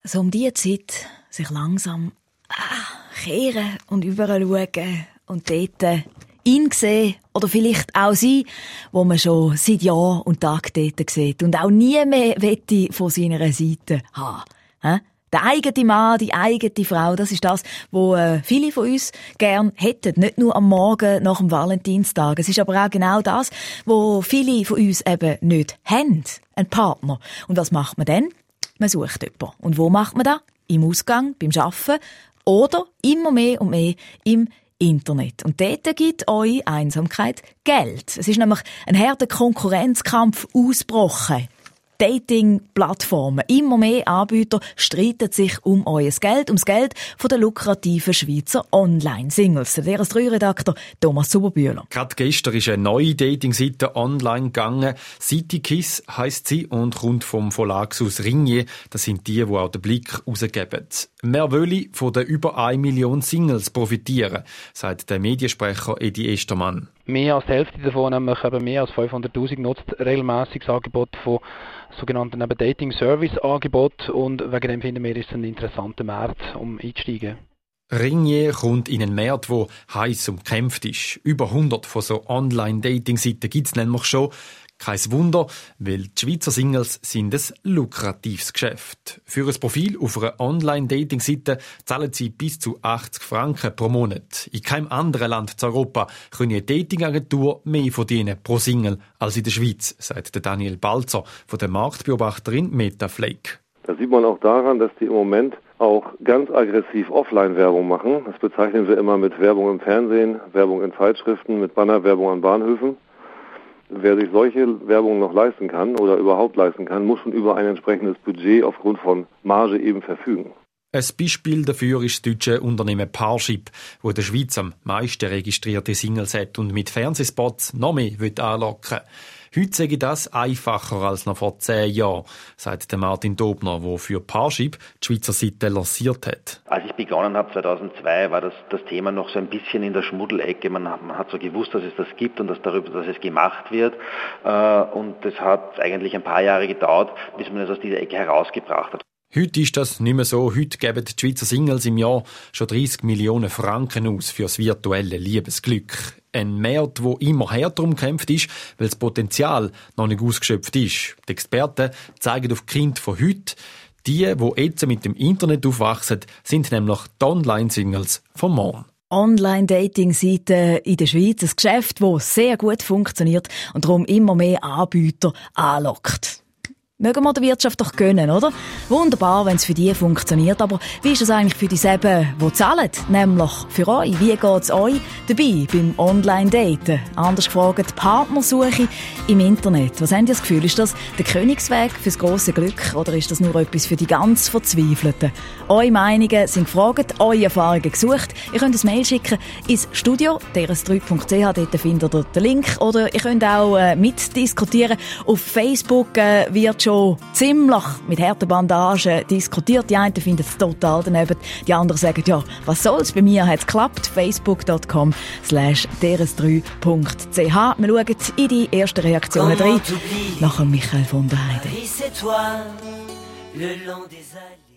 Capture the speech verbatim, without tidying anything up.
so um diese Zeit sich langsam ah, kehren und überall schauen und dort ihn sehen oder vielleicht auch sie, wo man schon seit Jahr und Tag dort sieht und auch nie mehr wette von seiner Seite haben. He? Der eigene Mann, die eigene Frau, das ist das, was äh, viele von uns gern hätten. Nicht nur am Morgen nach dem Valentinstag. Es ist aber auch genau das, was viele von uns eben nicht haben. Ein Partner. Und was macht man dann? Man sucht jemanden. Und wo macht man das? Im Ausgang, beim Arbeiten oder immer mehr und mehr im Internet. Und dort gibt eure Einsamkeit Geld. Es ist nämlich ein harter Konkurrenzkampf ausgebrochen. Dating-Plattformen. Immer mehr Anbieter streiten sich um euer Geld, ums Geld von den lukrativen Schweizer Online-Singles. Der D R S drei Redakteur Thomas Zuberbühler. Gerade gestern ist eine neue Dating-Seite online gegangen. Citykiss heisst sie und kommt vom Verlagshaus Ringier. Das sind die, die auch den Blick rausgeben. Wir wollen von den über eine Million Singles profitieren, sagt der Mediensprecher Edi Estermann. Mehr als die Hälfte davon, nämlich eben mehr als fünfhunderttausend, nutzt regelmässig das Angebot von sogenannten Dating-Service-Angeboten und wegen dem finden wir, ist es ein interessanter Markt, um einzusteigen. Ringier kommt in einen Markt, der heiß umkämpft ist. Über hundert von so Online-Dating-Seiten gibt es nämlich schon. Kein Wunder, weil die Schweizer Singles sind ein lukratives Geschäft. Für ein Profil auf einer Online-Dating-Seite zahlen sie bis zu achtzig Franken pro Monat. In keinem anderen Land zu Europa kann eine Dating-Agentur mehr verdienen pro Single als in der Schweiz, sagt Daniel Balzer von der Marktbeobachterin Metaflake. Das sieht man auch daran, dass die im Moment auch ganz aggressiv Offline-Werbung machen. Das bezeichnen wir immer mit Werbung im Fernsehen, Werbung in Zeitschriften, mit Bannerwerbung an Bahnhöfen. Wer sich solche Werbung noch leisten kann oder überhaupt leisten kann, muss schon über ein entsprechendes Budget aufgrund von Marge eben verfügen. Ein Beispiel dafür ist das deutsche Unternehmen Parship, das in der Schweiz am meisten registrierte Singles hat und mit Fernsehspots noch mehr anlocken will. Heute sage ich das einfacher als noch vor zehn Jahren, sagt der Martin Dobner, der für Parship die Schweizer Seite lanciert hat. Als ich begonnen habe zweitausendzwei, war das, das Thema noch so ein bisschen in der Schmuddelecke. Man, man hat so gewusst, dass es das gibt und dass darüber, dass es gemacht wird. Und das hat eigentlich ein paar Jahre gedauert, bis man es aus dieser Ecke herausgebracht hat. Heute ist das nicht mehr so. Heute geben die Schweizer Singles im Jahr schon dreißig Millionen Franken aus für das virtuelle Liebesglück. Ein Markt, der immer härter umkämpft ist, weil das Potenzial noch nicht ausgeschöpft ist. Die Experten zeigen auf die Kinder von heute. Die, die jetzt mit dem Internet aufwachsen, sind nämlich die Online-Singles von morgen. Online-Dating-Seiten in der Schweiz, ein Geschäft, das sehr gut funktioniert und darum immer mehr Anbieter anlockt. Mögen wir der Wirtschaft doch gönnen, oder? Wunderbar, wenn es für die funktioniert. Aber wie ist es eigentlich für die selben, die zahlen? Nämlich für euch. Wie geht es euch dabei beim Online-Daten? Anders gefragt, Partnersuche im Internet. Was habt ihr das Gefühl? Ist das der Königsweg fürs grosse Glück oder ist das nur etwas für die ganz Verzweifelten? Eure Meinungen sind gefragt, eure Erfahrungen gesucht. Ihr könnt ein Mail schicken ins Studio, d r s drei punkt c h, dort findet ihr den Link. Oder ihr könnt auch äh, mitdiskutieren. Auf Facebook äh, wird schon schon ziemlich mit harten Bandagen diskutiert. Die einen finden es total daneben, die anderen sagen, ja, was soll's, bei mir hat es geklappt. facebook punkt com slash d r s drei punkt c h. Wir schauen in die ersten Reaktionen rein. Nach Michael von der Heide.